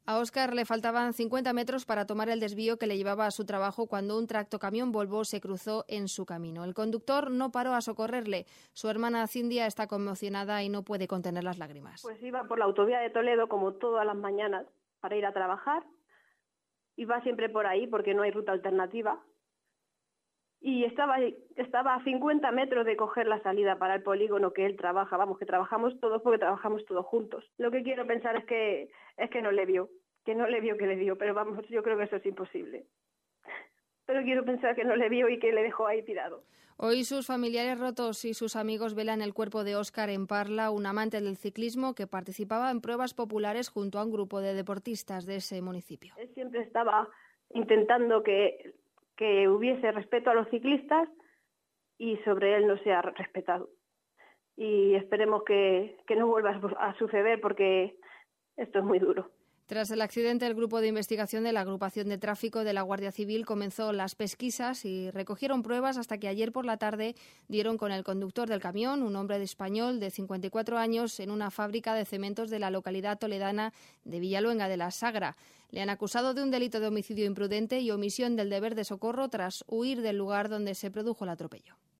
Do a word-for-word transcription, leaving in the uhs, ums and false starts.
A Óscar le faltaban cincuenta metros para tomar el desvío que le llevaba a su trabajo cuando un tractocamión Volvo se cruzó en su camino. El conductor no paró a socorrerle. Su hermana Cindia está conmocionada y no puede contener las lágrimas. Pues iba por la autovía de Toledo como todas las mañanas para ir a trabajar. Iba siempre por ahí porque no hay ruta alternativa. Y estaba, estaba a cincuenta metros de coger la salida para el polígono que él trabaja. Vamos, que trabajamos todos porque trabajamos todos juntos. Lo que quiero pensar es que es que no le vio, que no le vio que le dio, pero vamos, yo creo que eso es imposible. Pero quiero pensar que no le vio y que le dejó ahí tirado. Hoy sus familiares rotos y sus amigos velan el cuerpo de Óscar en Parla, un amante del ciclismo que participaba en pruebas populares junto a un grupo de deportistas de ese municipio. Él siempre estaba intentando que... que hubiese respeto a los ciclistas y sobre él no se ha respetado. Y esperemos que, que no vuelva a suceder porque esto es muy duro. Tras el accidente, el grupo de investigación de la Agrupación de Tráfico de la Guardia Civil comenzó las pesquisas y recogieron pruebas hasta que ayer por la tarde dieron con el conductor del camión, un hombre de español de cincuenta y cuatro años, en una fábrica de cementos de la localidad toledana de Villaluenga de la Sagra. Le han acusado de un delito de homicidio imprudente y omisión del deber de socorro tras huir del lugar donde se produjo el atropello.